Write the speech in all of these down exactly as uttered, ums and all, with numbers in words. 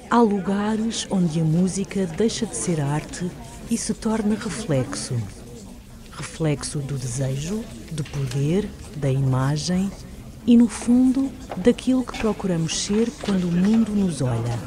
Há lugares onde a música deixa de ser arte e se torna reflexo. Reflexo do desejo, do poder, da imagem e, no fundo, daquilo que procuramos ser quando o mundo nos olha.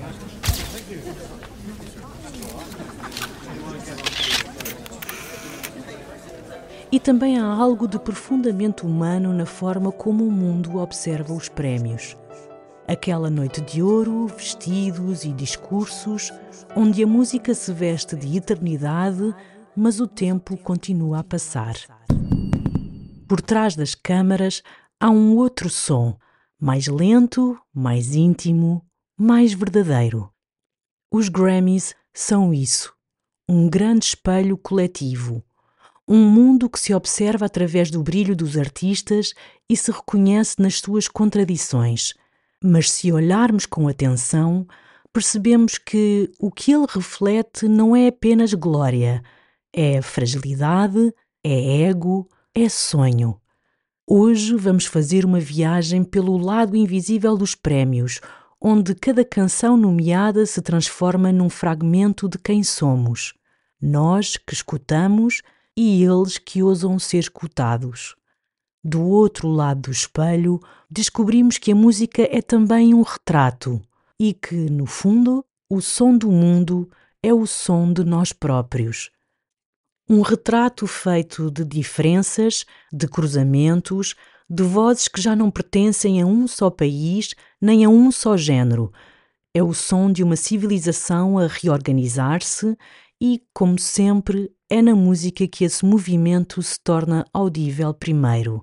E também há algo de profundamente humano na forma como o mundo observa os prémios. Aquela noite de ouro, vestidos e discursos, onde a música se veste de eternidade, mas o tempo continua a passar. Por trás das câmaras há um outro som, mais lento, mais íntimo, mais verdadeiro. Os Grammys são isso, um grande espelho coletivo. Um mundo que se observa através do brilho dos artistas e se reconhece nas suas contradições. Mas se olharmos com atenção, percebemos que o que ele reflete não é apenas glória, é fragilidade, é ego, é sonho. Hoje vamos fazer uma viagem pelo lado invisível dos prémios, onde cada canção nomeada se transforma num fragmento de quem somos. Nós que escutamos e eles que ousam ser escutados. Do outro lado do espelho, descobrimos que a música é também um retrato e que, no fundo, o som do mundo é o som de nós próprios. Um retrato feito de diferenças, de cruzamentos, de vozes que já não pertencem a um só país nem a um só género. É o som de uma civilização a reorganizar-se e, como sempre, é na música que esse movimento se torna audível primeiro.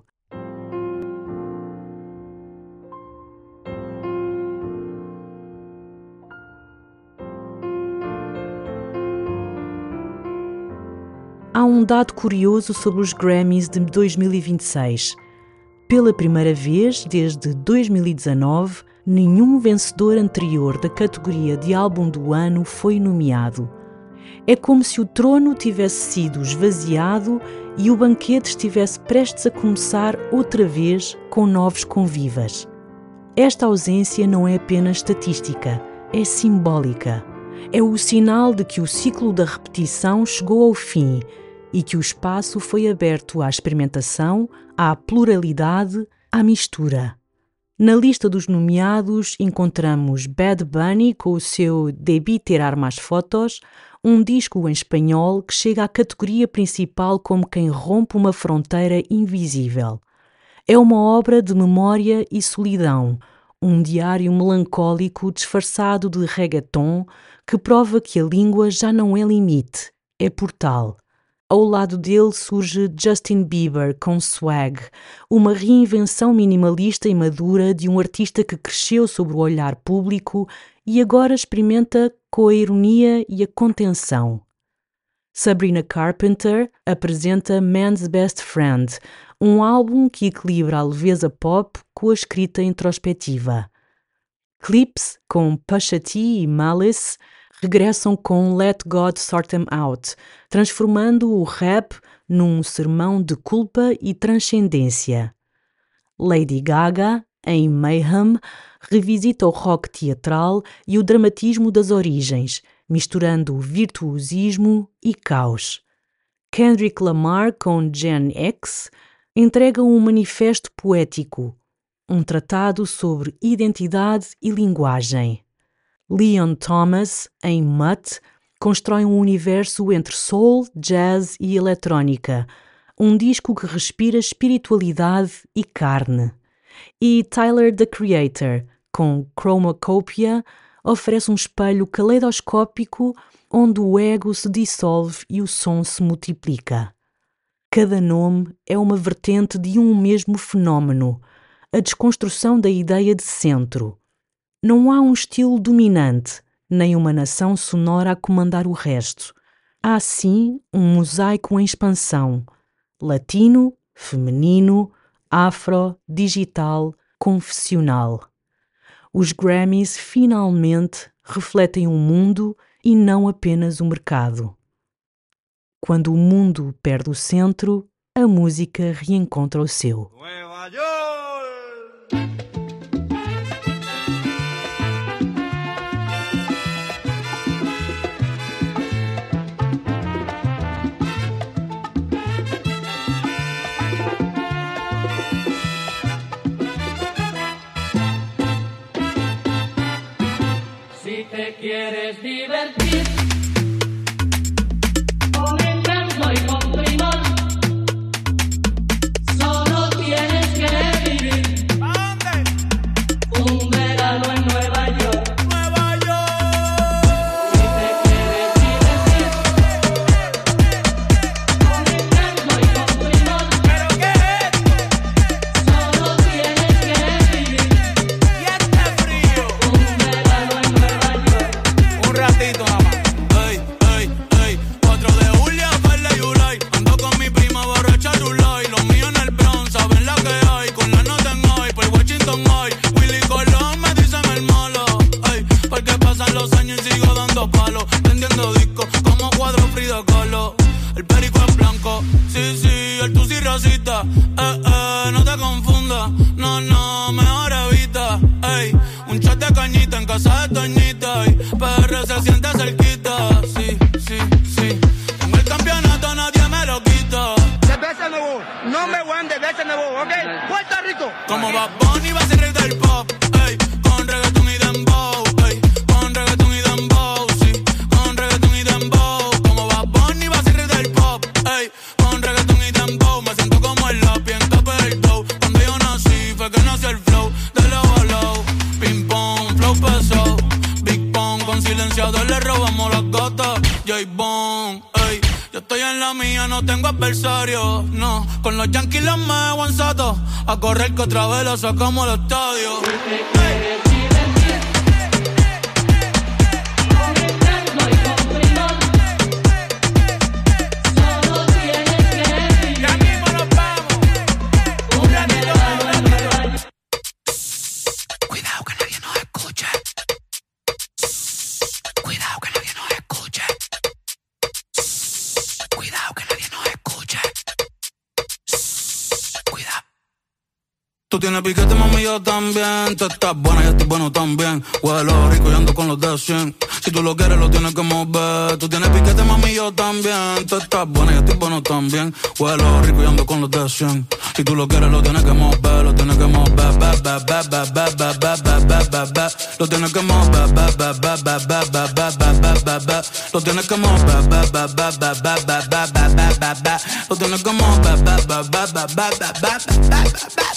Há um dado curioso sobre os Grammys de dois mil e vinte e seis. Pela primeira vez, desde dois mil e dezanove, nenhum vencedor anterior da categoria de álbum do ano foi nomeado. É como se o trono tivesse sido esvaziado e o banquete estivesse prestes a começar outra vez com novos convivas. Esta ausência não é apenas estatística, é simbólica. É o sinal de que o ciclo da repetição chegou ao fim e que o espaço foi aberto à experimentação, à pluralidade, à mistura. Na lista dos nomeados encontramos Bad Bunny com o seu Debí Tirar Más Fotos, um disco em espanhol que chega à categoria principal como quem rompe uma fronteira invisível. É uma obra de memória e solidão, um diário melancólico disfarçado de reggaeton que prova que a língua já não é limite, é portal. Ao lado dele surge Justin Bieber com Swag, uma reinvenção minimalista e madura de um artista que cresceu sob o olhar público e agora experimenta com a ironia e a contenção. Sabrina Carpenter apresenta Man's Best Friend, um álbum que equilibra a leveza pop com a escrita introspectiva. Clips, com Pusha T e Malice, regressam com Let God Sort Them Out, transformando o rap num sermão de culpa e transcendência. Lady Gaga, em Mayhem, revisita o rock teatral e o dramatismo das origens, misturando virtuosismo e caos. Kendrick Lamar, com Gen X, entrega um manifesto poético, um tratado sobre identidade e linguagem. Leon Thomas, em Mutt, constrói um universo entre soul, jazz e eletrónica, um disco que respira espiritualidade e carne. E Tyler, the Creator, com Chromacopia, oferece um espelho caleidoscópico onde o ego se dissolve e o som se multiplica. Cada nome é uma vertente de um mesmo fenómeno, a desconstrução da ideia de centro. Não há um estilo dominante, nem uma nação sonora a comandar o resto. Há, sim, um mosaico em expansão, latino, feminino, afro, digital, confessional. Os Grammys finalmente refletem o mundo e não apenas o mercado. Quando o mundo perde o centro, a música reencontra o seu. Nueva York! Si te quieres divertir con encanto y con primor, solo tienes que vivir. ¿A dónde? Un verano en Nueva York. Nueva York. Si te quieres divertir con encanto y con primor, ¿pero qué es esto? Solo tienes que vivir. Y este frío. Un verano en Nueva York. Un ratito nada más. Ey, ey, ey. cuatro de julio, Ferla y Ulay. Ando con mi prima borracha Rulay. Los míos en el Bronx, saben la que hay. Con la nota en hoy, por Washington hoy. Willy Colón me dicen el malo. Ey, porque pasan los años y sigo dando palos. Vendiendo discos como cuadro Frida Kahlo. El perico es blanco, sí, sí, el tusi racista. Eh, eh, no te confundas, no, no, mejor evita. Ey, un chat de cañita en casa de Toñita. Y P R se siente cerquita, sí, sí, sí. Tengo el campeonato, nadie me lo quita. De veces no voy, no me voy de veces no voy, ¿ok? Puerto Rico. Como Bad Bunny va a ser rey del pop, ey, con reggaetón y dembow, ey, con reggaetón y dembow, sí, con reggaetón y dembow. Como Bad Bunny va a ser rey del pop, ey, con reggaetón y dembow. Me siento como el lápiz en tope del dough. Cuando yo nací fue que nació el flow, de low a low, ping pong, flow pesado, big pong, con silenciador le robamos las gotas, J-Bone, ey. Yo estoy en la mía, no tengo adversario, no. Con los Yankees los me aguanzato. A correr que otra vez la sacamos al estadio. Si te quieres divertir con encanto y con primor, solo tienes que vivir. Ya mismo nos vamos. Un ratito más. Cuidado que nadie nos escuche. Cuidado que nadie nos escuche. Cuidado que nadie nos escuche. Cuidado. Tú tienes piquete, mami, yo también. Tú estás buena, yo estoy bueno también. Huelo rico y ando con los de cien. Si tú lo quieres, lo tienes que mover. Tú tienes piquete, mami, yo también. Tú estás buena, yo estoy bueno también. Huelo rico y ando con los de cien. Si tú lo quieres, lo tienes que mover. Lo tienes que mover. Ba, ba, ba, ba, ba, ba, ba, ba, ba, ba, ba. Lo tienes que mover. Ba, ba, ba, ba, ba, ba, ba, ba, ba, ba, ba. Lo tienes que mover. Ba, ba, ba, ba, ba, ba, ba, ba, ba, ba, ba. Lo tienes que mover. Ba, ba, ba, ba, ba, ba, ba, ba, ba, ba.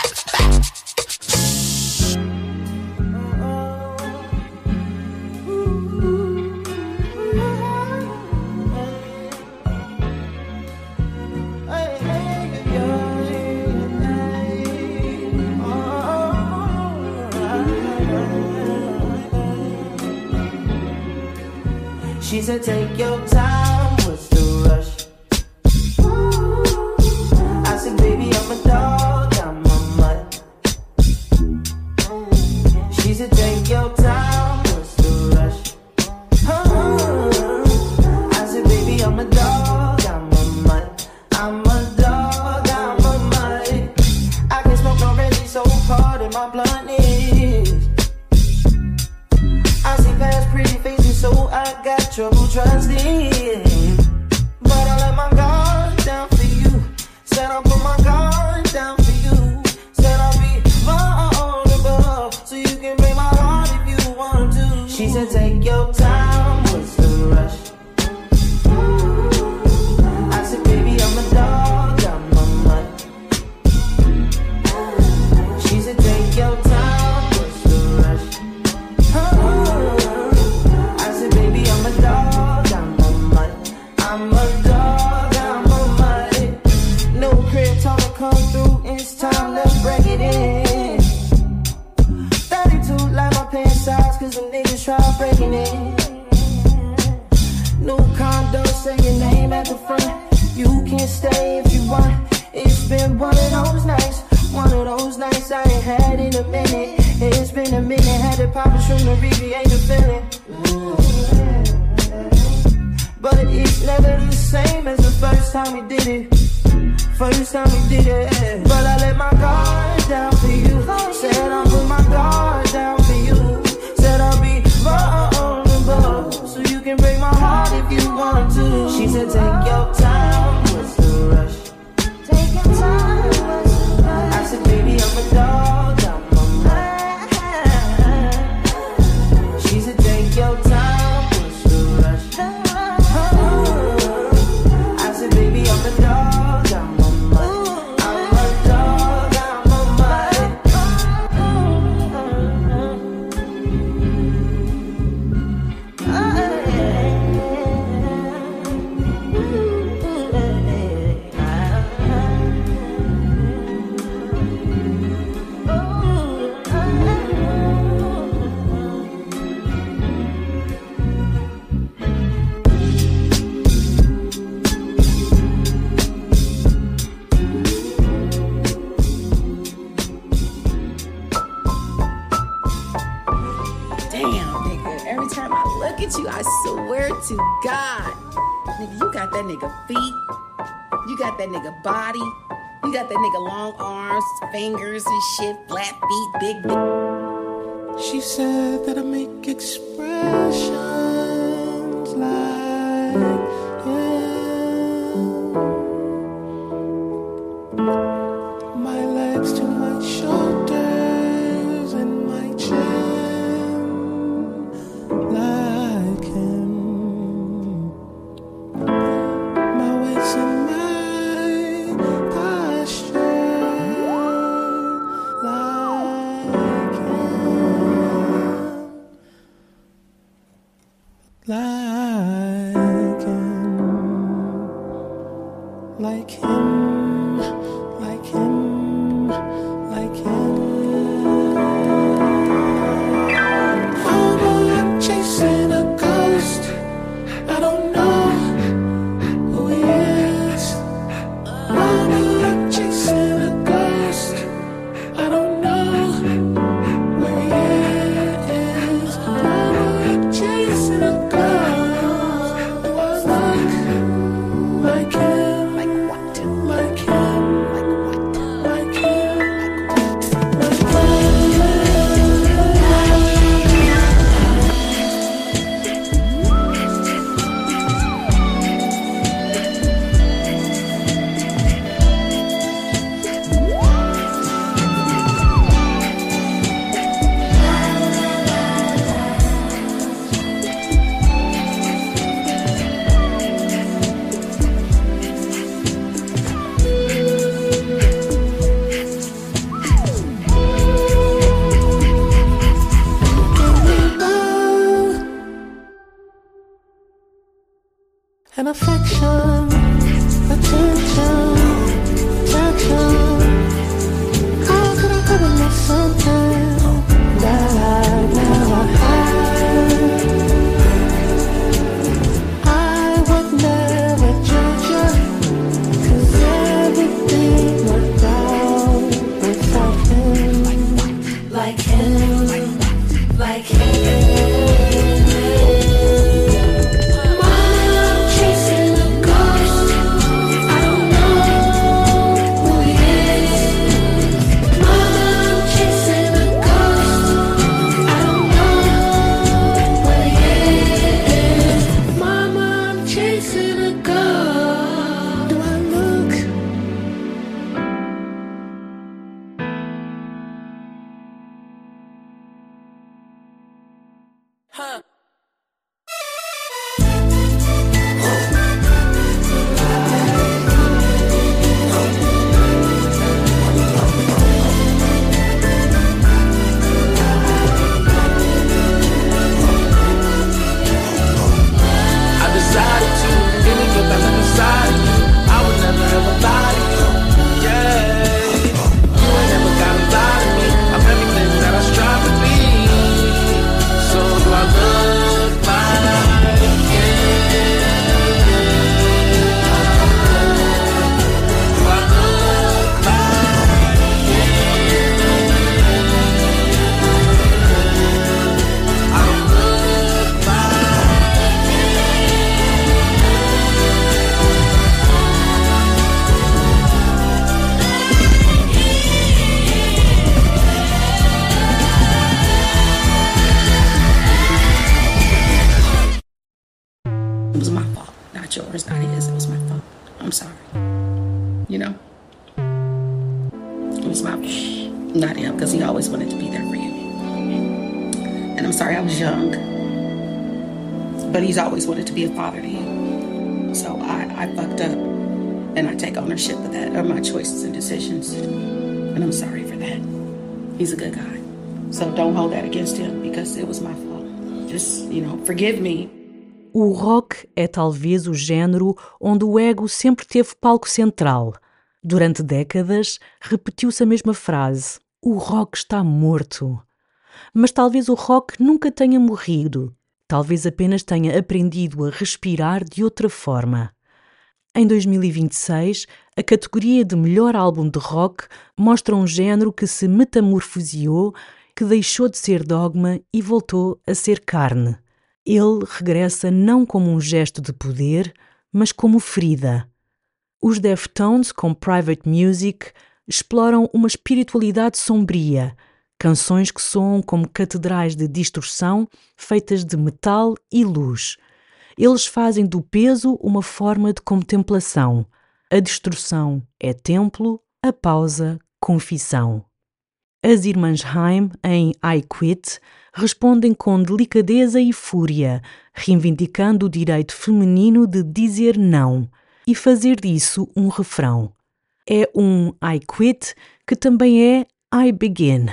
She said, take your time, what's the rush? I said, baby, I'm a dog, I'm a mutt. She said, take your time, what's the rush? I said, baby, I'm a dog, I'm a mutt. I'm a dog, I'm a mutt. I can smoke already, so hard in my blunt is. I see past pretty faces, so I got trouble trusting. But I let my guard down for you. Said I'll put my guard down for you. Said I'll be vulnerable, so you can break my heart if you want to. She said, take your time, what's the rush? I said, baby, I'm a dog, I'm a mutt. She said, take your time, what's the rush? I said, baby, I'm a dog, I'm a mutt. I'm a dog, I'm a mutt. No crib, time to come through, it's time to break it in. thirty-two like my pants size, cause them niggas try breaking it. New condo, say your name at the front. You can stay if you want. It's been one of those nights, one of those nights I ain't had in a minute. It's been a minute, had to pop a shroom to recreate the feeling. But it's never the same as the first time we did it. First time we did it. But I let my guard down for you. Said I'll put my guard down for you. Said I'll be vulnerable, so you can break my heart if you want to. She said, take your time, what's the rush? Take your time, what's the rush? I said, baby, I'm a dog, I'm a man. She said, take damn, nigga. Every time I look at you, I swear to God, nigga, you got that nigga feet. You got that nigga body. You got that nigga long arms, fingers and shit, flat feet, big dick. She said that I make expressions like him. My legs to my shoulders and my chin like him. My waist and my posture like him. Like him. Like him. Like him. Like him. I'm chasing a ghost. I don't know who he is. I'm chasing a ghost. I don't know where he is. I'm chasing a ghost. Do I look like him? Like what? Like him? Like what? Like him? Like an affection, attention, attraction. How could I ever miss something that I never had? I would never judge you, 'cause everything worked out without him. Like him, like him. It was my fault, not yours, not his. It was my fault. I'm sorry. You know? It was my fault, not him, because he always wanted to be there for you. And I'm sorry I was young, but he's always wanted to be a father to you. So I, I fucked up, and I take ownership of that, of my choices and decisions. And I'm sorry for that. He's a good guy. So don't hold that against him, because it was my fault. Just, you know, forgive me. O rock é talvez o género onde o ego sempre teve palco central. Durante décadas, repetiu-se a mesma frase: o rock está morto. Mas talvez o rock nunca tenha morrido. Talvez apenas tenha aprendido a respirar de outra forma. Em dois mil e vinte e seis, a categoria de melhor álbum de rock mostra um género que se metamorfoseou que deixou de ser dogma e voltou a ser carne. Ele regressa não como um gesto de poder, mas como ferida. Os Deftones, com Private Music, exploram uma espiritualidade sombria, canções que soam como catedrais de distorção feitas de metal e luz. Eles fazem do peso uma forma de contemplação. A distorção é templo, a pausa, confissão. As irmãs Haim, em I Quit, respondem com delicadeza e fúria, reivindicando o direito feminino de dizer não e fazer disso um refrão. É um I Quit que também é I Begin.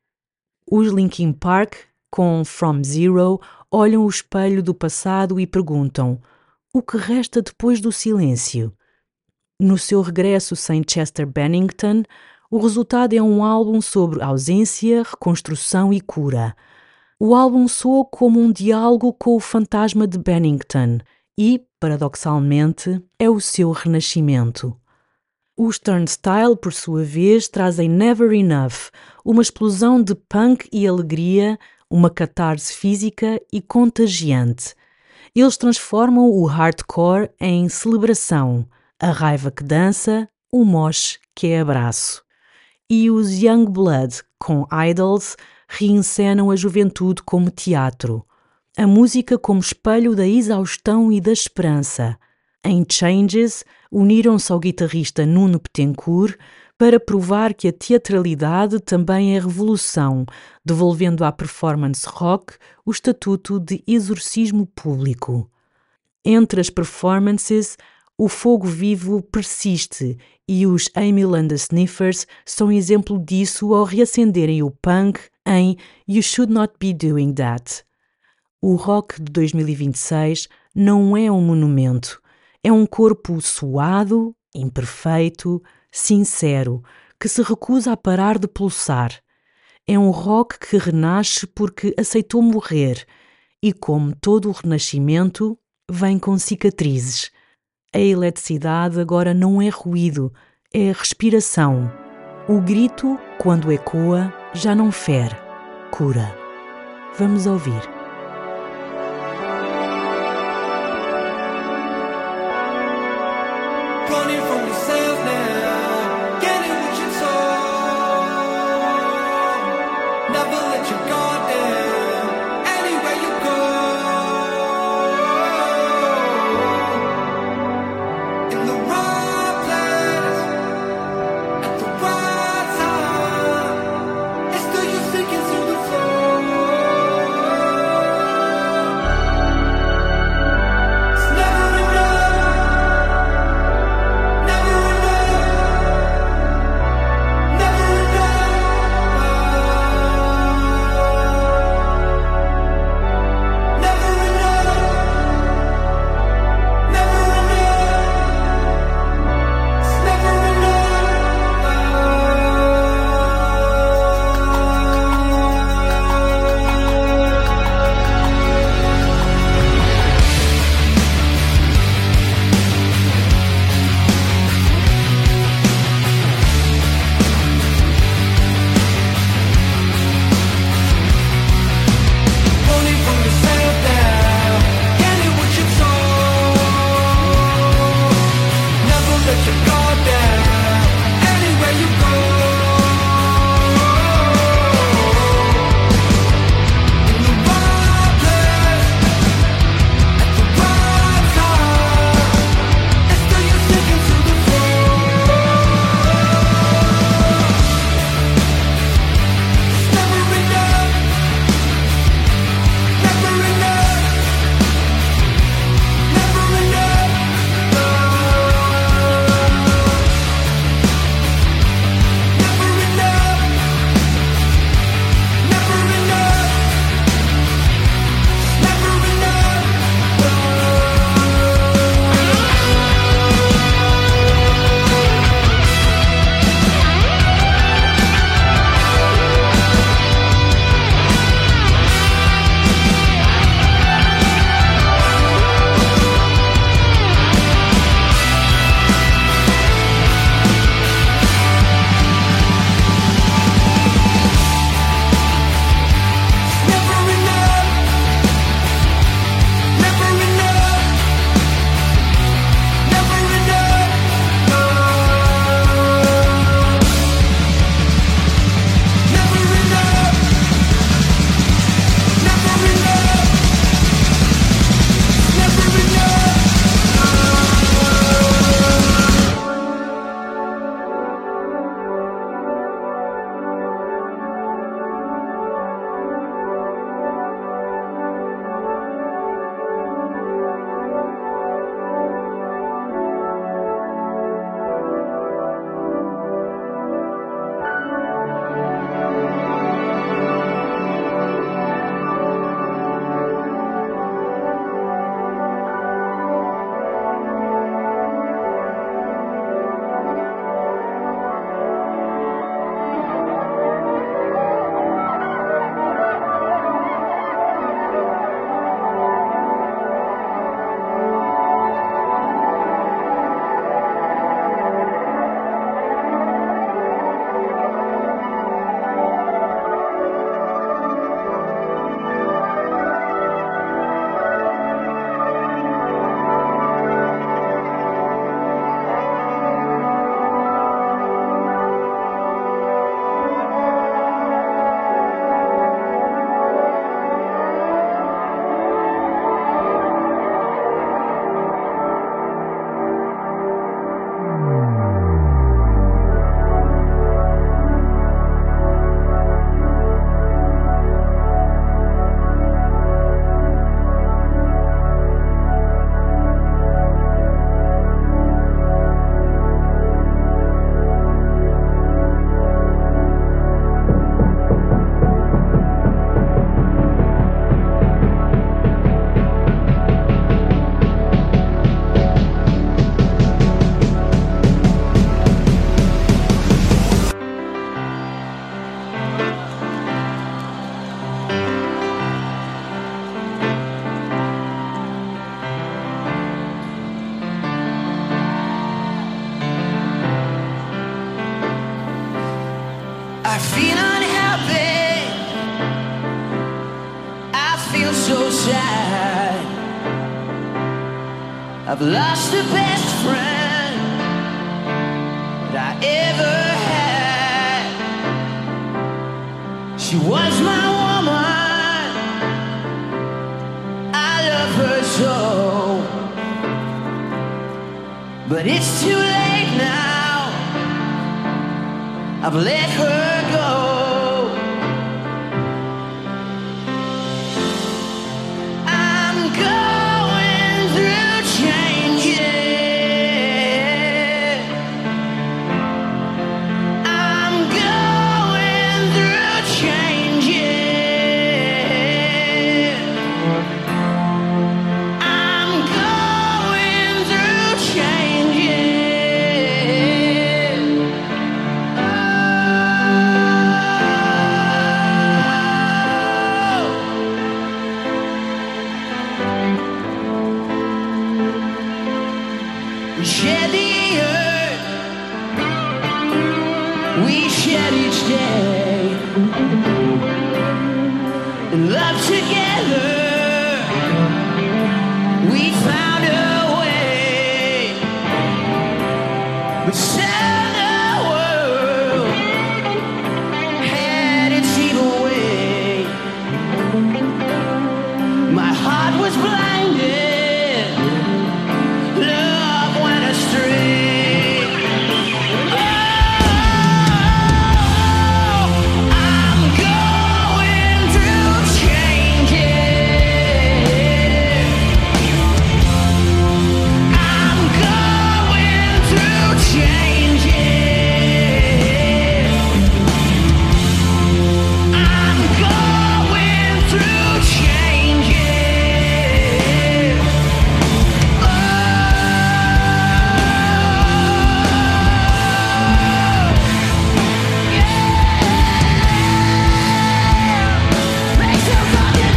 Os Linkin Park, com From Zero, olham o espelho do passado e perguntam: o que resta depois do silêncio? No seu regresso sem Chester Bennington, o resultado é um álbum sobre ausência, reconstrução e cura. O álbum soa como um diálogo com o fantasma de Bennington e, paradoxalmente, é o seu renascimento. Os Turnstile, por sua vez, trazem Never Enough, uma explosão de punk e alegria, uma catarse física e contagiante. Eles transformam o hardcore em celebração, a raiva que dança, o mosh que é abraço. E os Youngblood, com Idols, reencenam a juventude como teatro, a música como espelho da exaustão e da esperança. Em Changes, uniram-se ao guitarrista Nuno Bettencourt para provar que a teatralidade também é revolução, devolvendo à performance rock o estatuto de exorcismo público. Entre as performances, o fogo vivo persiste e os Emil and the Sniffers são exemplo disso ao reacenderem o punk em You Should Not Be Doing That. O rock de dois mil e vinte e seis não é um monumento, é um corpo suado, imperfeito, sincero, que se recusa a parar de pulsar. É um rock que renasce porque aceitou morrer e, como todo o renascimento, vem com cicatrizes. A eletricidade agora não é ruído, é respiração. O grito, quando ecoa, já não fere, cura. Vamos ouvir. Running from yourself now, getting what you told. Never let your guard down, anywhere you go. In the right place, at the right time. It's still you sinking through the floor. feel so sad. I've lost the best friend that I ever had. She was my woman, I love her so. But it's too late now, I've let her go. I'm going through changes. I'm going through changes. I'm going through changes. We share the earth, we share each day, and love together, we found a way. But soon the world had its evil way. My heart was blinded, love went astray. Oh, I'm going through changes. I'm going through changes. I'm going through changes. Oh, yeah. Make some fucking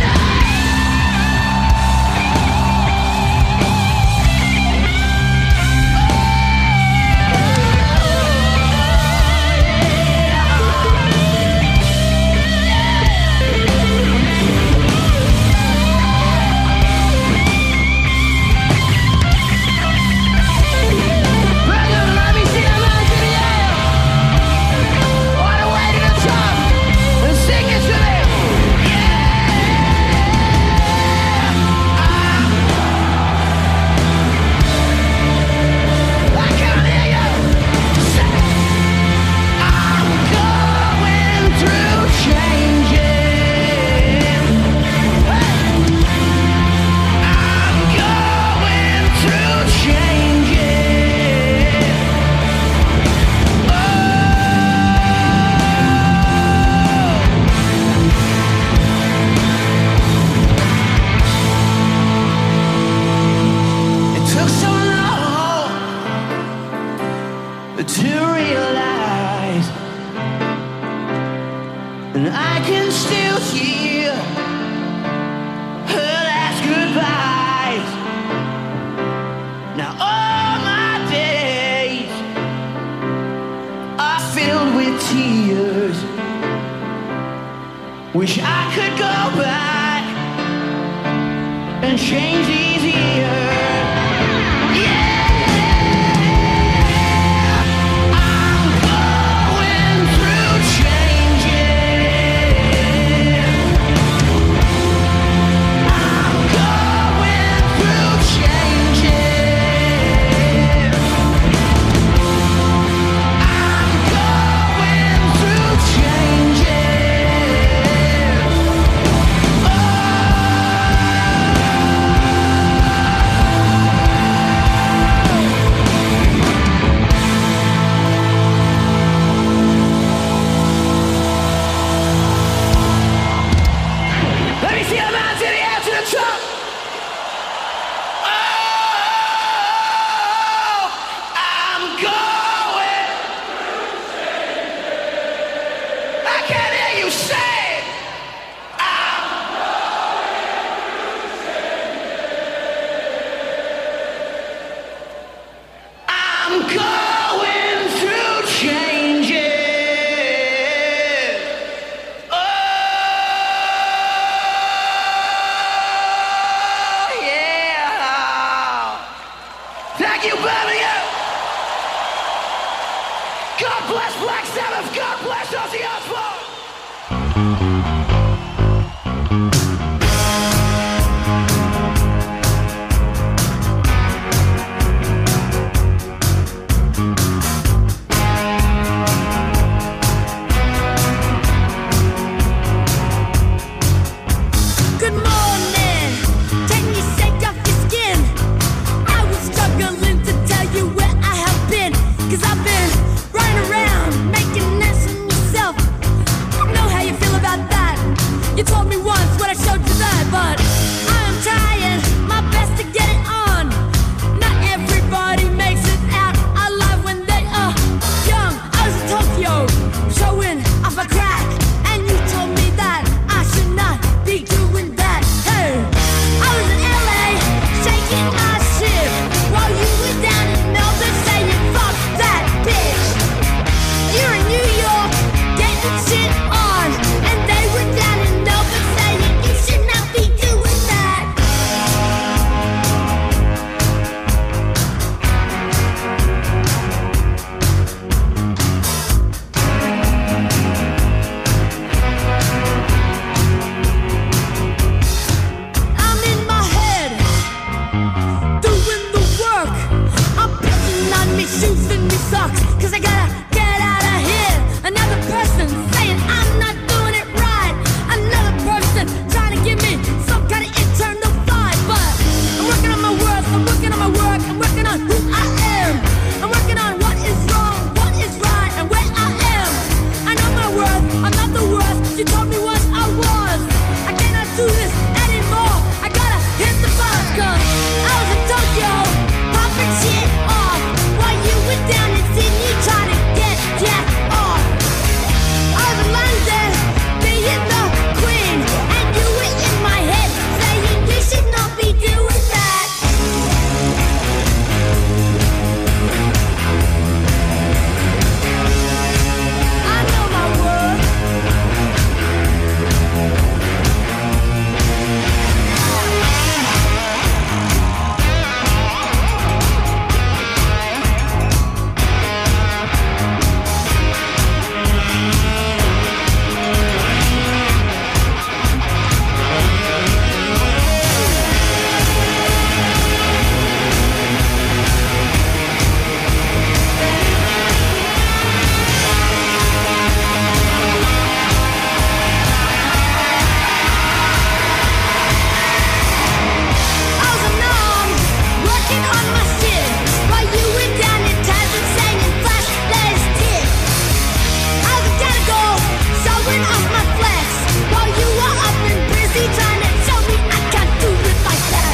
Brother, let me see them hands in the air. All the way to the top and sing it to me. Yeah. I can't hear you. Say, I'm going through changes. I'm going through changes. It took so long to realize, and I can still hear her last goodbyes. Now all my days are filled with tears. Wish I could go back and change these years. Yeah, I'm going through changes. I'm going through changes. I'm going through changes. Oh, Thank you, Birmingham! God bless Black Sabbath! God bless Ozzy Osbourne! Good morning. Can you shake off your skin? I was struggling to tell you where I have been. Cause I've been running around making an ass of myself. I know how you feel about that. You told me once when I showed you that. But I am trying my best to get it on. Not everybody makes it out alive when they are young. I was in Tokyo showing off my crack. And you told me that I should not be doing that. Hey, I was in L A shaking my shit while you were down in Melbourne saying fuck that bitch. You're in New York getting shit on, and they were down in Melbourne saying you should not be doing that. I'm in my head, doing the work. I'm putting on me shoes and me socks, cause I gotta get out of here. Another person saying I'm not doing it right. Another person trying to give me some kind of internal vibe. But I'm working on my worth, I'm working on my work, I'm working on who I am. I'm working on what is wrong, what is right, and where I am. I know my worth, I'm not the worst. You told me once I was. I cannot do this anymore. I gotta hit the bus, cause I was in Tokyo popping shit off while you were down in Sydney trying to get jacked off. I was in London being the queen, and you were in my head saying you should not be doing that. I know my worth. I was a nom, working on my shit while you were down in Tasman singing flash let's kick. I was a go, showing off my flex while you were up and busy trying to show me I can't do it like that.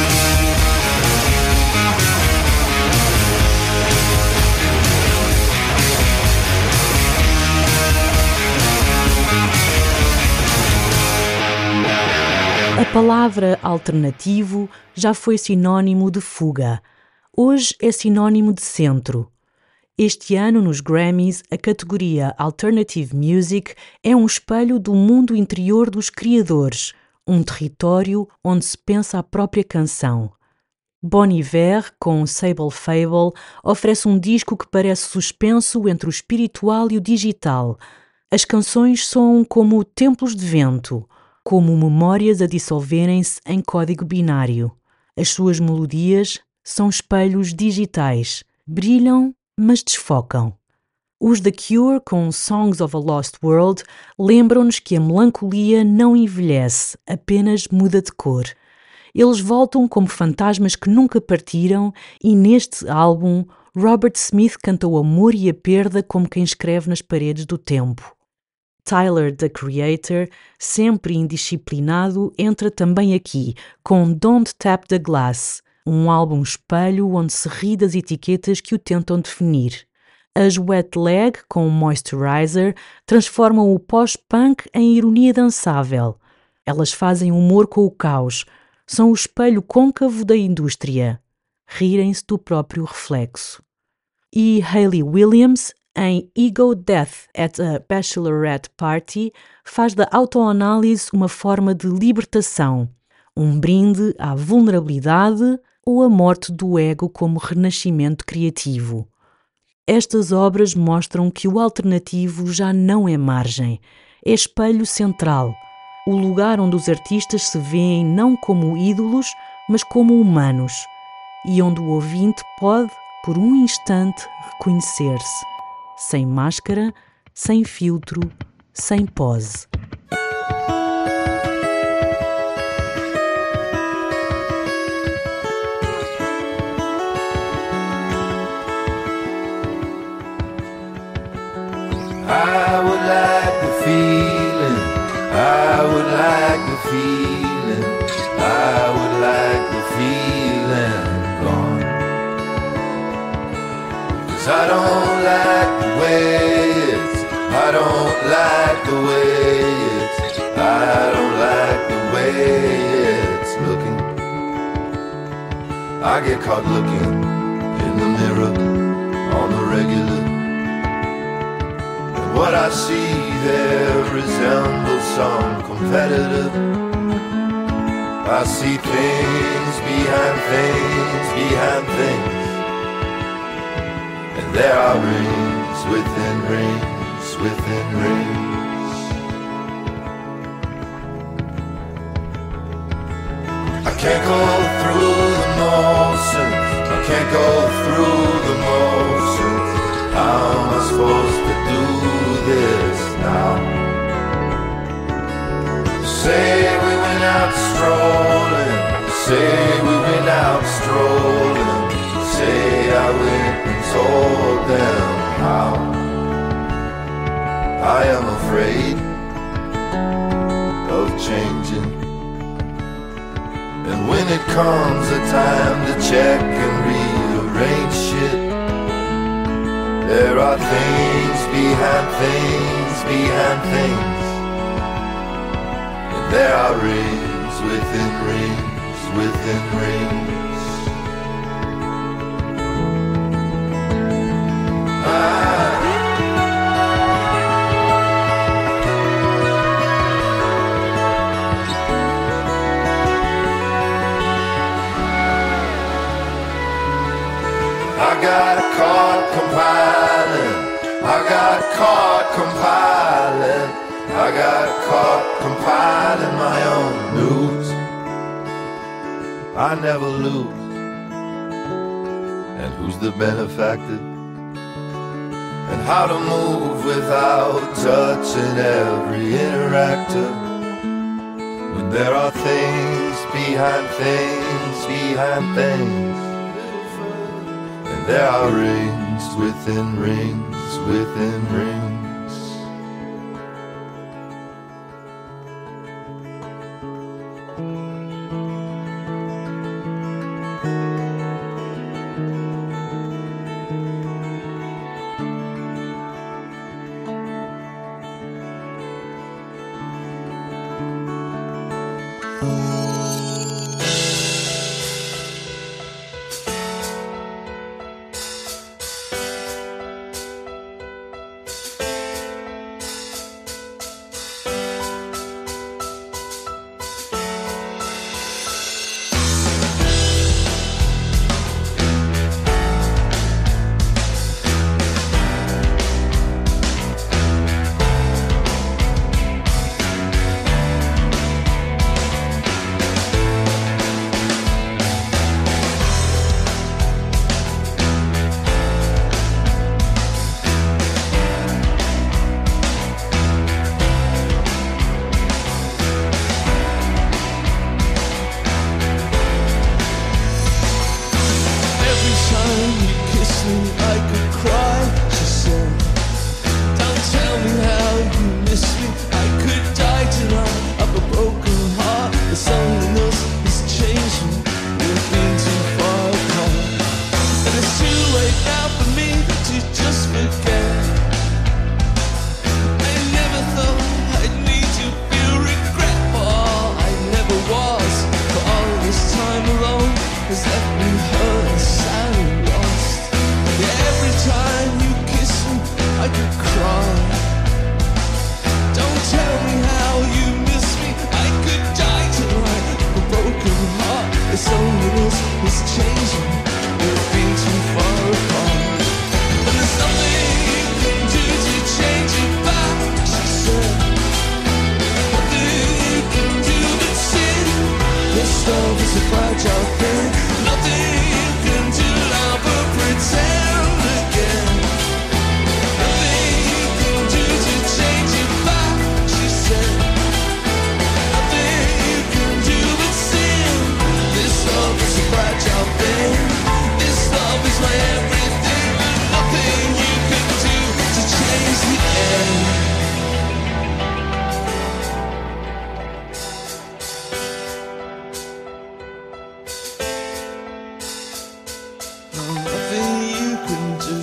A palavra alternativo já foi sinónimo de fuga. Hoje é sinónimo de centro. Este ano, nos Grammys, a categoria Alternative Music é um espelho do mundo interior dos criadores, um território onde se pensa a própria canção. Bon Iver, com Sable Fable, oferece um disco que parece suspenso entre o espiritual e o digital. As canções soam como templos de vento, como memórias a dissolverem-se em código binário. As suas melodias são espelhos digitais, brilham, mas desfocam. Os The Cure, com Songs of a Lost World, lembram-nos que a melancolia não envelhece, apenas muda de cor. Eles voltam como fantasmas que nunca partiram e neste álbum, Robert Smith canta o amor e a perda como quem escreve nas paredes do tempo. Tyler, the Creator, sempre indisciplinado, entra também aqui, com Don't Tap the Glass, um álbum espelho onde se ri das etiquetas que o tentam definir. As Wet Leg, com Moisturizer, transformam o pós-punk em ironia dançável. Elas fazem humor com o caos, são o espelho côncavo da indústria. Rirem-se do próprio reflexo. E Hayley Williams, em Ego Death at a Bachelorette Party, faz da autoanálise uma forma de libertação, um brinde à vulnerabilidade, ou a morte do ego como renascimento criativo. Estas obras mostram que o alternativo já não é margem, é espelho central, o lugar onde os artistas se veem não como ídolos, mas como humanos, e onde o ouvinte pode, por um instante, reconhecer-se, sem máscara, sem filtro, sem pose. I would like the feeling, I would like the feeling, I would like the feeling gone. 'Cause I don't like the way it's, I don't like the way it's, I don't like the way it's looking. I get caught looking in the mirror on the regular. What I see there resembles some competitor. I see things behind things behind things, and there are rings within rings within rings. I can't go through the motions, I can't go through the motions. How am I supposed to do this now? Say we went out strolling, say we went out strolling, say I went and told them how. I am afraid of changing, and when it comes a time to check and rearrange shit, there are things behind things behind things, and there are rings within rings within rings. Ah. I got caught compiling, I got caught compiling, I got caught compiling my own news. I never lose. And who's the benefactor? And how to move without touching every interactor. When there are things behind things behind things, there are rings within rings within rings. It's only this, it's changing. We've been too far apart. And there's nothing you can do to change it back, she said. Nothing you can do but sin. This love is a fragile thing. Nothing you can do now but pretend again. Nothing you can do to change it back, she said. Nothing you can do but sin. This love is a fragile thing. This love is my everything. Nothing you can do to change the end. Nothing you can do.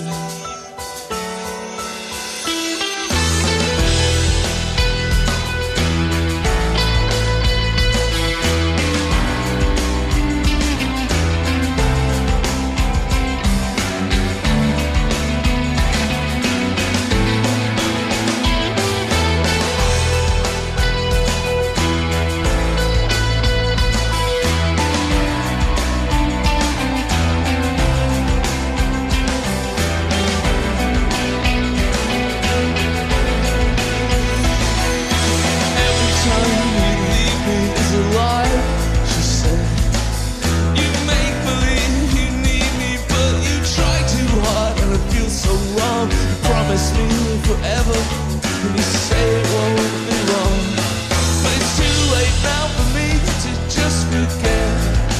Every time you leave me is a lie, she said. You make believe you need me, but you try too hard and it feels so wrong. You promise me forever, and you say it won't be long. But it's too late now for me to just forget.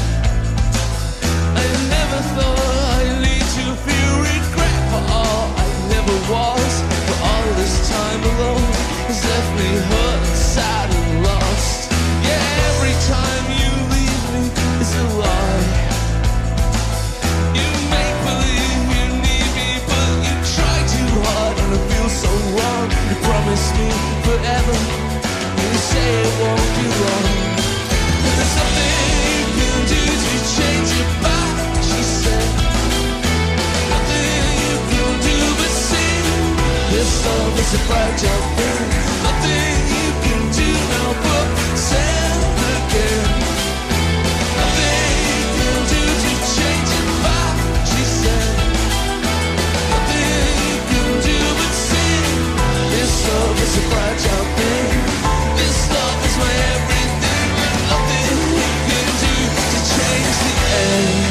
I never thought I'd lead to feel regret for all I never was. For all this time alone has left me hurt, sad and lost. Yeah, every time you leave me it's a lie. You make believe you need me, but you try too hard and it feels so wrong. You promise me forever, and you say it won't be long. But there's something you can do to change it back, she said. Nothing you can do but sing. This love is a fragile thing. Nothing you can do now but send again. Nothing you can do to change it back, she said. Nothing you can do but sing. This love is a fragile thing. This love is my everything. Nothing you can do to change the end.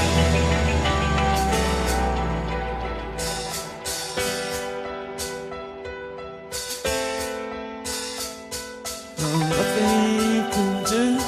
Nothing you can do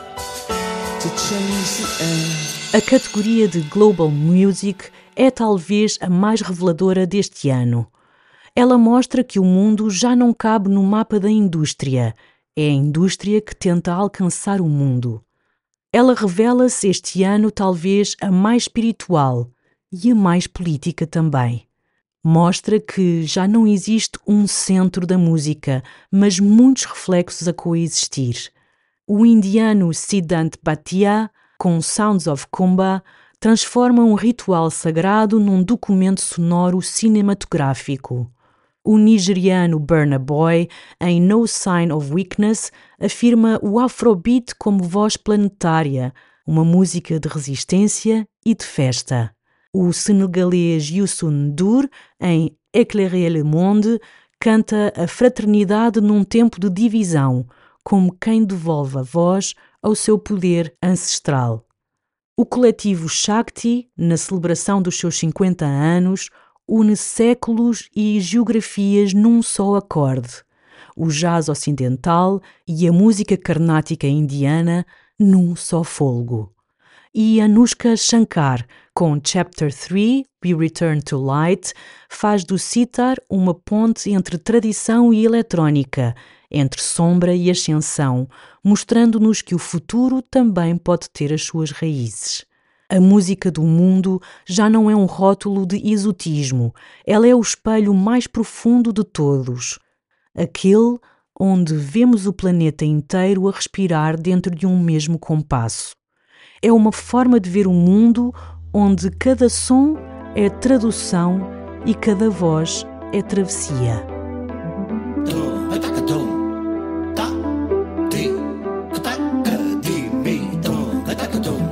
to change the end. A categoria de Global Music é talvez a mais reveladora deste ano. Ela mostra que o mundo já não cabe no mapa da indústria. É a indústria que tenta alcançar o mundo. Ela revela-se este ano talvez a mais espiritual e a mais política também. Mostra que já não existe um centro da música, mas muitos reflexos a coexistir. O indiano Siddhant Bhatia, com Sounds of Kumbha, transforma um ritual sagrado num documento sonoro cinematográfico. O nigeriano Burna Boy, em No Sign of Weakness, afirma o Afrobeat como voz planetária, uma música de resistência e de festa. O senegalês Youssou N'Dour, em Éclairer le Monde, canta a fraternidade num tempo de divisão, como quem devolve a voz ao seu poder ancestral. O coletivo Shakti, na celebração dos seus cinquenta anos, une séculos e geografias num só acorde. O jazz ocidental e a música carnática indiana num só fôlego. E Anushka Shankar, com Chapter três, We Return to Light, faz do sitar uma ponte entre tradição e eletrónica, entre sombra e ascensão, mostrando-nos que o futuro também pode ter as suas raízes. A música do mundo já não é um rótulo de exotismo, ela é o espelho mais profundo de todos. Aquele onde vemos o planeta inteiro a respirar dentro de um mesmo compasso. É uma forma de ver o mundo onde cada som é tradução e cada voz é travessia. Tum, ta, ti, ta, ka, di, mi, tum, ta, ta, tum.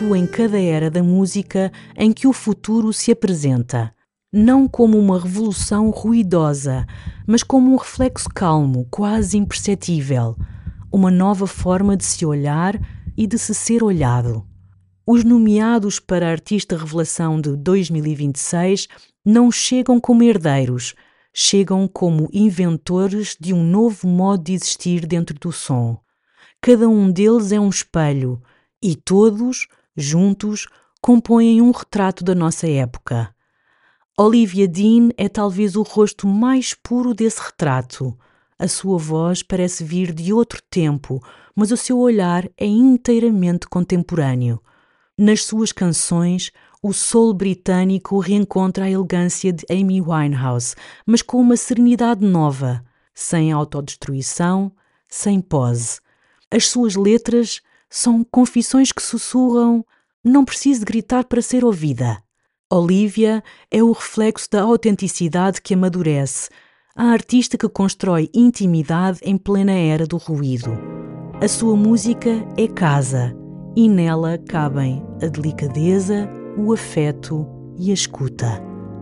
momento em cada era da música em que o futuro se apresenta, não como uma revolução ruidosa, mas como um reflexo calmo, quase imperceptível, uma nova forma de se olhar e de se ser olhado. Os nomeados para Artista Revelação de dois mil e vinte e seis não chegam como herdeiros, chegam como inventores de um novo modo de existir dentro do som. Cada um deles é um espelho e todos, juntos, compõem um retrato da nossa época. Olivia Dean é talvez o rosto mais puro desse retrato. A sua voz parece vir de outro tempo, mas o seu olhar é inteiramente contemporâneo. Nas suas canções, o soul britânico reencontra a elegância de Amy Winehouse, mas com uma serenidade nova, sem autodestruição, sem pose. As suas letras são confissões que sussurram: não preciso gritar para ser ouvida. Olivia é o reflexo da autenticidade que amadurece, a artista que constrói intimidade em plena era do ruído. A sua música é casa e nela cabem a delicadeza, o afeto e a escuta.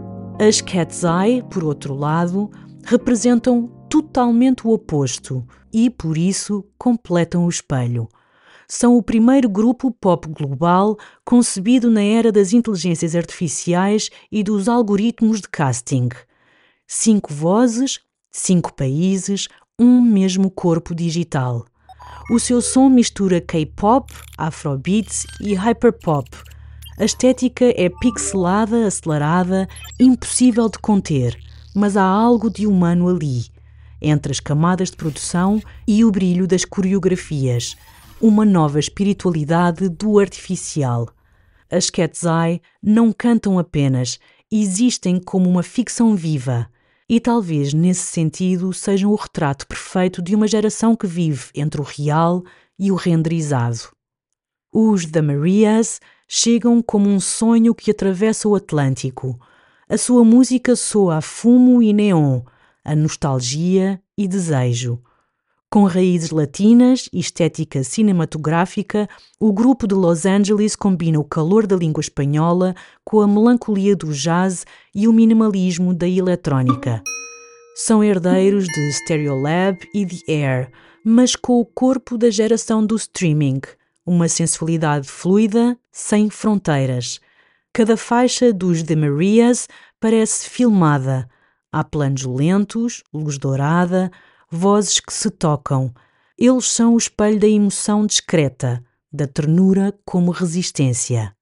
As Cat's Eye, por outro lado, representam totalmente o oposto e, por isso, completam o espelho. São o primeiro grupo pop global concebido na era das inteligências artificiais e dos algoritmos de casting. Cinco vozes, cinco países, um mesmo corpo digital. O seu som mistura K-pop, afrobeats e hyperpop. A estética é pixelada, acelerada, impossível de conter, mas há algo de humano ali, entre as camadas de produção e o brilho das coreografias. Uma nova espiritualidade do artificial. As Cat's Eye não cantam apenas, existem como uma ficção viva. E talvez, nesse sentido, sejam o retrato perfeito de uma geração que vive entre o real e o renderizado. Os The Marias chegam como um sonho que atravessa o Atlântico. A sua música soa a fumo e neon, a nostalgia e desejo. Com raízes latinas e estética cinematográfica, o grupo de Los Angeles combina o calor da língua espanhola com a melancolia do jazz e o minimalismo da eletrónica. São herdeiros de Stereolab e The Air, mas com o corpo da geração do streaming, uma sensualidade fluida, sem fronteiras. Cada faixa dos The Marias parece filmada. Há planos lentos, luz dourada, vozes que se tocam. Eles são o espelho da emoção discreta, da ternura como resistência.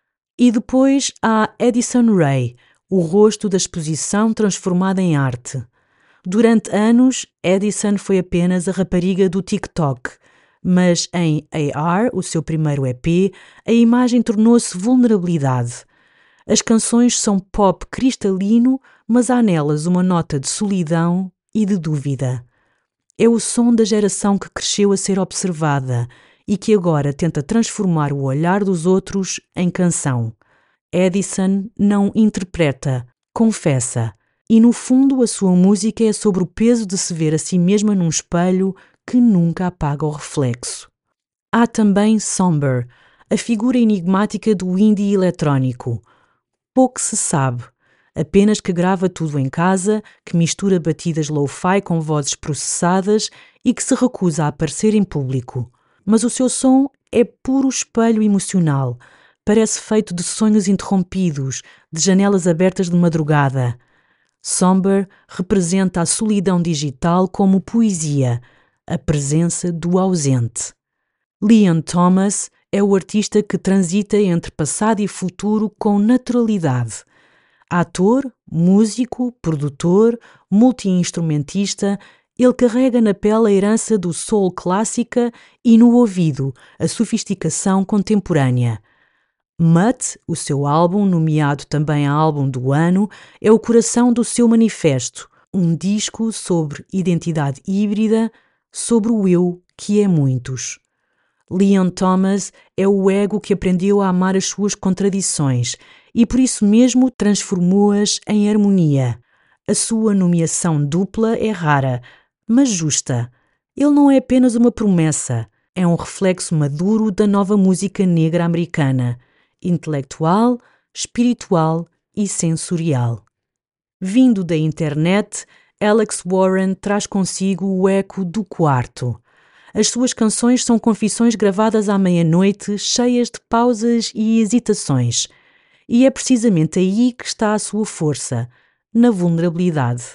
E depois há Addison Rae, o rosto da exposição transformada em arte. Durante anos, Addison foi apenas a rapariga do TikTok, mas em A R, o seu primeiro E P, a imagem tornou-se vulnerabilidade. As canções são pop cristalino, mas há nelas uma nota de solidão e de dúvida. É o som da geração que cresceu a ser observada e que agora tenta transformar o olhar dos outros em canção. Addison não interpreta, confessa, e no fundo a sua música é sobre o peso de se ver a si mesma num espelho que nunca apaga o reflexo. Há também Somber, a figura enigmática do indie eletrónico. Pouco se sabe, apenas que grava tudo em casa, que mistura batidas lo-fi com vozes processadas e que se recusa a aparecer em público. Mas o seu som é puro espelho emocional, parece feito de sonhos interrompidos, de janelas abertas de madrugada. Somber representa a solidão digital como poesia, a presença do ausente. Leon Thomas é o artista que transita entre passado e futuro com naturalidade. Ator, músico, produtor, multi-instrumentista, ele carrega na pele a herança do soul clássica e no ouvido a sofisticação contemporânea. Mutt, o seu álbum, nomeado também a álbum do ano, é o coração do seu manifesto, um disco sobre identidade híbrida, sobre o eu que é muitos. Leon Thomas é o ego que aprendeu a amar as suas contradições e por isso mesmo transformou-as em harmonia. A sua nomeação dupla é rara, mas justa. Ele não é apenas uma promessa, É um reflexo maduro da nova música negra americana, intelectual, espiritual e sensorial. Vindo da internet, Alex Warren traz consigo o eco do quarto. As suas canções são confissões gravadas à meia-noite, cheias de pausas e hesitações. E é precisamente aí que está a sua força, na vulnerabilidade.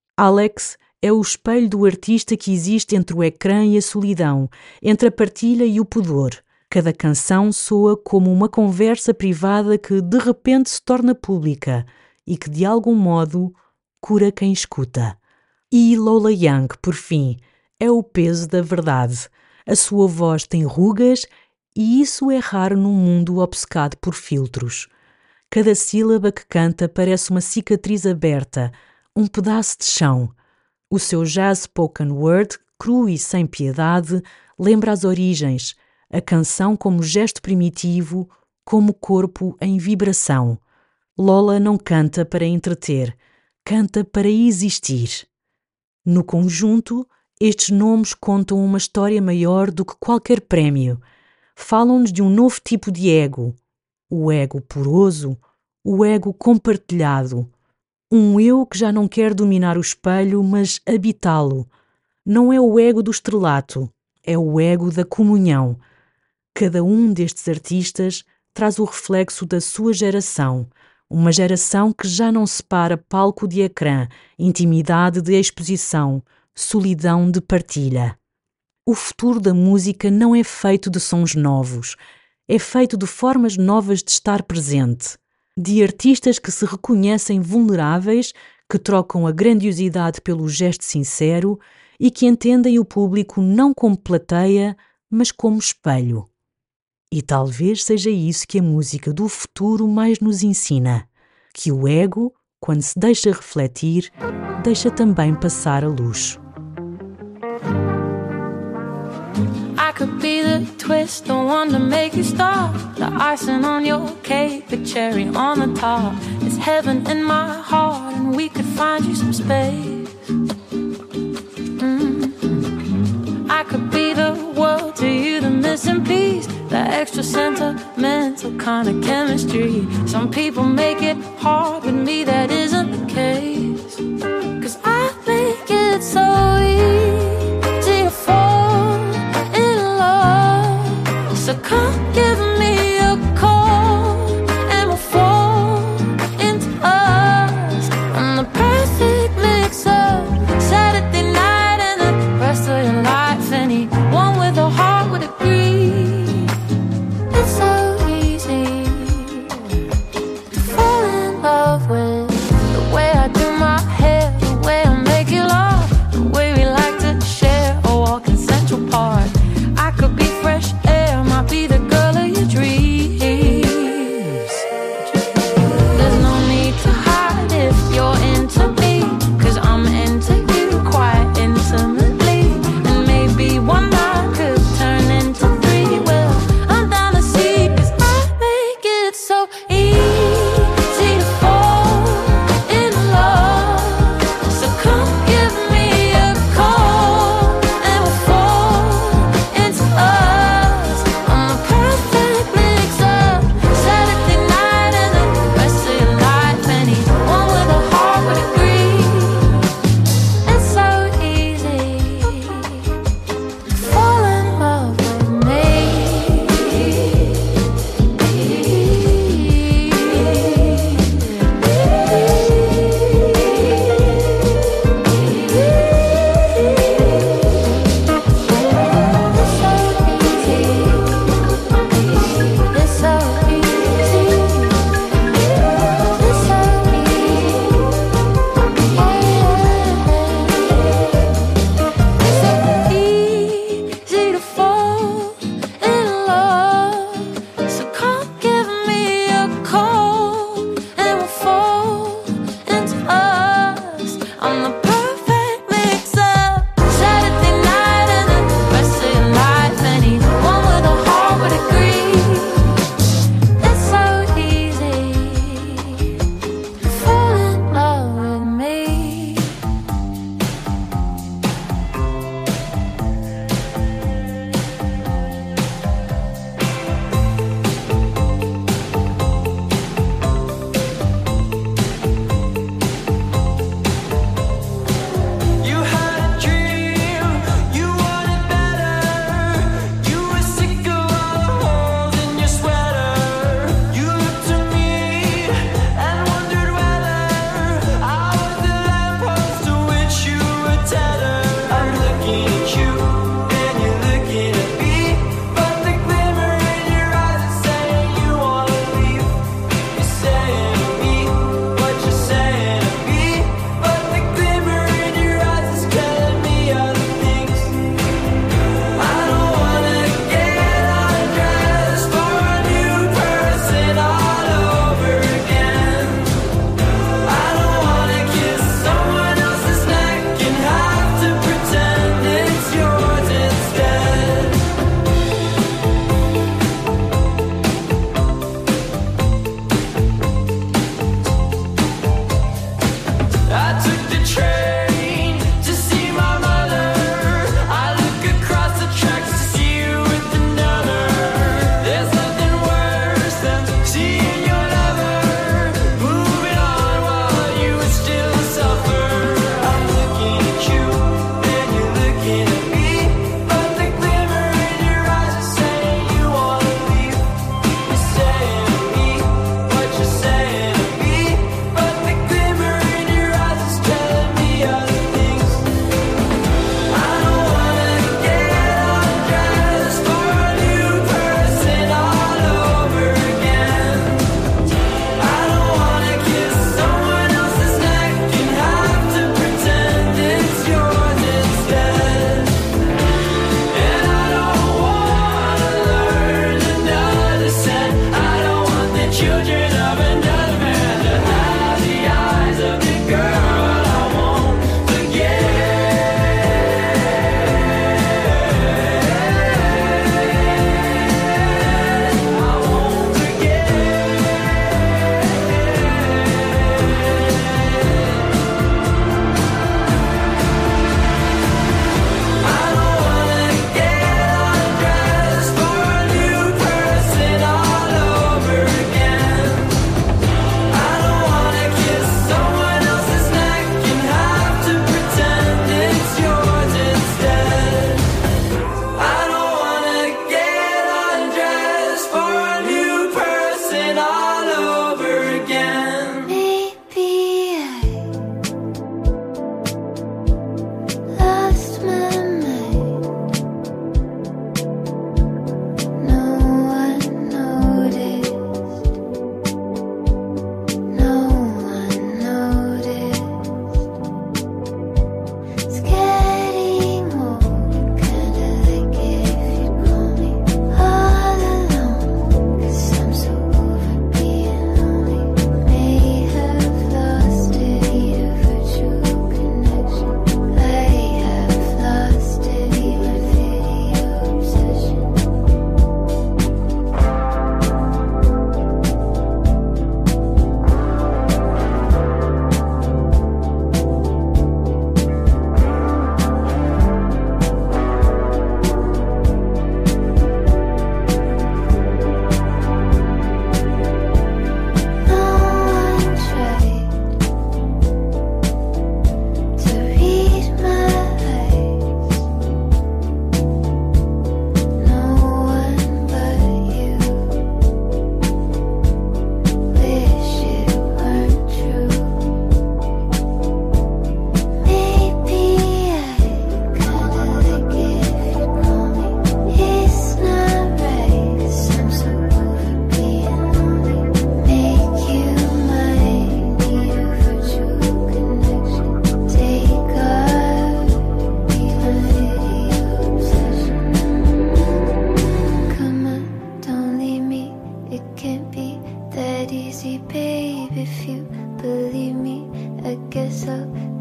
Alex é o espelho do artista que existe entre o ecrã e a solidão, entre a partilha e o pudor. Cada canção soa como uma conversa privada que de repente se torna pública e que de algum modo cura quem escuta. E Lola Young, por fim, é o peso da verdade. A sua voz tem rugas e isso é raro num mundo obcecado por filtros. Cada sílaba que canta parece uma cicatriz aberta, um pedaço de chão. O seu jazz spoken word, cru e sem piedade, lembra as origens, a canção como gesto primitivo, como corpo em vibração. Lola não canta para entreter, canta para existir. No conjunto, estes nomes contam uma história maior do que qualquer prémio. Falam-nos de um novo tipo de ego, o ego poroso, o ego compartilhado. Um eu que já não quer dominar o espelho, mas habitá-lo. Não é o ego do estrelato, é o ego da comunhão. Cada um destes artistas traz o reflexo da sua geração, uma geração que já não separa palco de ecrã, intimidade de exposição, solidão de partilha. O futuro da música não é feito de sons novos, é feito de formas novas de estar presente, de artistas que se reconhecem vulneráveis, que trocam a grandiosidade pelo gesto sincero e que entendem o público não como plateia, mas como espelho. E talvez seja isso que a música do futuro mais nos ensina, que o ego, quando se deixa refletir, deixa também passar a luz. I could be the twist, the one to make you stop, the icing on your cake, the cherry on the top. It's heaven in my heart and we could find you some space. Mm-hmm. I could be the world to you, the missing piece, the extra sentimental kind of chemistry. Some people make it hard, with me that isn't the case. Cause I think it's so easy to fall in love. So come give me a call and we'll fall into us. I'm the perfect mix of Saturday night and the rest of your life. Anyone with a heart would agree. It's so easy to fall in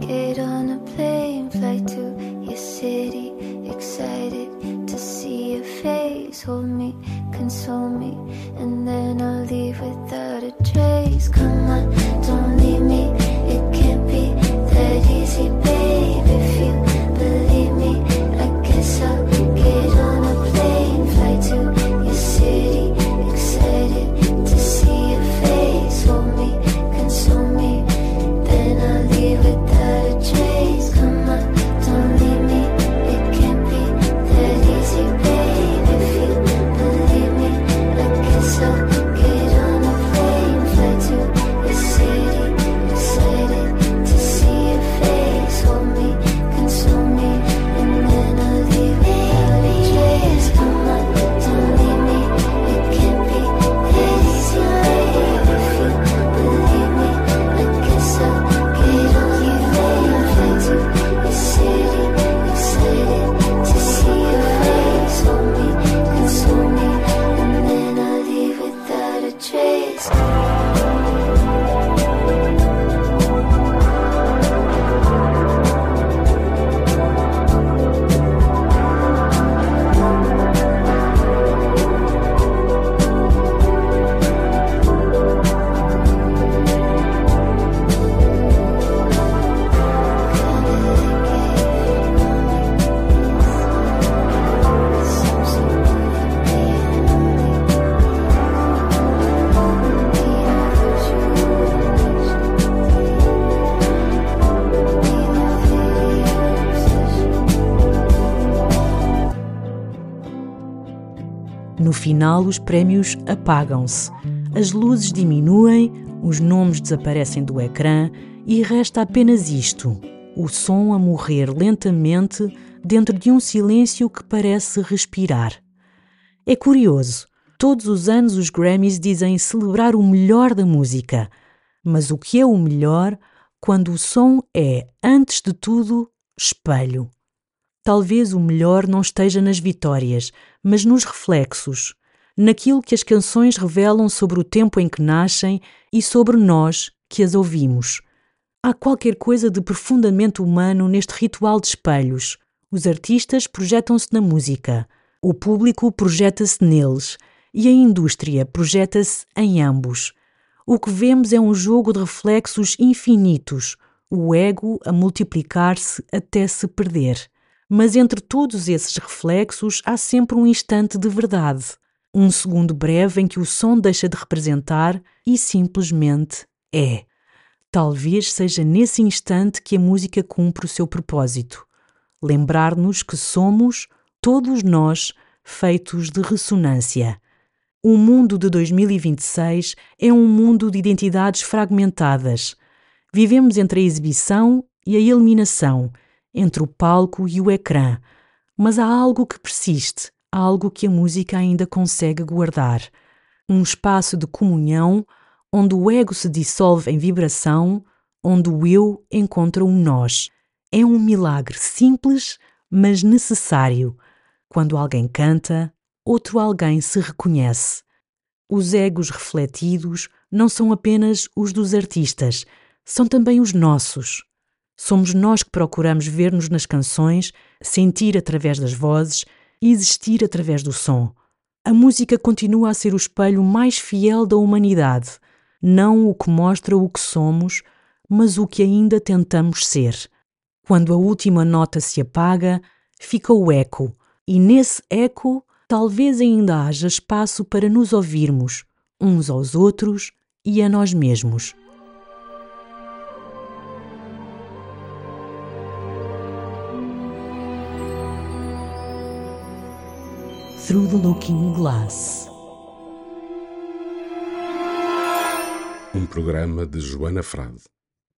get on a plane, fly to your city, excited to see your face. Hold me, console me, and then I'll leave without a trace. Come on, don't leave me, it can't be that easy, babe. If you believe me, I guess I'll get on a plane, fly to your city, excited to see your face. Hold me, console me, then I'll leave without a trace. Come on, don't leave me, it can't be that easy, babe. If you believe me, I guess I'll get on a plane, fly to your city, excited to see your face. Hold me, console me, and then I'll leave without a trace. Come on, don't leave me, it can't be that easy, babe. If you believe me, I guess I'll get on a plane, fly to your city, excited to see your face. Hold me, console me, and then I'll leave without a trace. No final, os prémios apagam-se, as luzes diminuem, os nomes desaparecem do ecrã e resta apenas isto, o som a morrer lentamente dentro de um silêncio que parece respirar. É curioso, todos os anos os Grammys dizem celebrar o melhor da música, mas o que é o melhor quando o som é, antes de tudo, espelho? Talvez o melhor não esteja nas vitórias, mas nos reflexos, naquilo que as canções revelam sobre o tempo em que nascem e sobre nós que as ouvimos. Há qualquer coisa de profundamente humano neste ritual de espelhos. Os artistas projetam-se na música, o público projeta-se neles e a indústria projeta-se em ambos. O que vemos é um jogo de reflexos infinitos, o ego a multiplicar-se até se perder. Mas entre todos esses reflexos há sempre um instante de verdade, um segundo breve em que o som deixa de representar e simplesmente é. Talvez seja nesse instante que a música cumpre o seu propósito, lembrar-nos que somos, todos nós, feitos de ressonância. O mundo de dois mil e vinte e seis é um mundo de identidades fragmentadas. Vivemos entre a exibição e a eliminação, entre o palco e o ecrã, mas há algo que persiste, algo que a música ainda consegue guardar. Um espaço de comunhão, onde o ego se dissolve em vibração, onde o eu encontra um nós. É um milagre simples, mas necessário. Quando alguém canta, outro alguém se reconhece. Os egos refletidos não são apenas os dos artistas, são também os nossos. Somos nós que procuramos ver-nos nas canções, sentir através das vozes e existir através do som. A música continua a ser o espelho mais fiel da humanidade, não o que mostra o que somos, mas o que ainda tentamos ser. Quando a última nota se apaga, fica o eco, e nesse eco talvez ainda haja espaço para nos ouvirmos, uns aos outros e a nós mesmos. Through the Looking Glass. Um programa de Joana Frade.